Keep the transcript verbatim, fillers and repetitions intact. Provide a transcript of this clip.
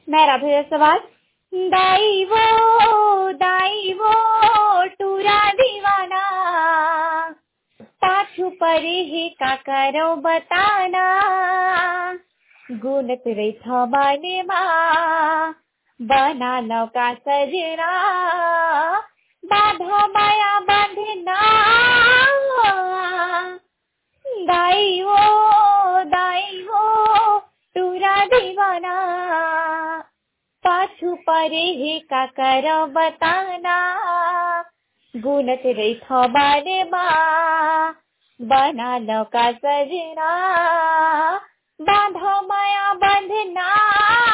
मेरा फिर सवाल। दाई वो दाई वो टूरा दीवाना, पाछू परे ही का करो बताना, गुनत रही थमाने माँ बना नौका सजना, बाधा माया बांधना। दाई वो दाई वो टूरा दीवाना, पाछू परे ही का करो बताना, गुनत रही थमाने माँ बना नौका सजना, बांधो माया बंधना।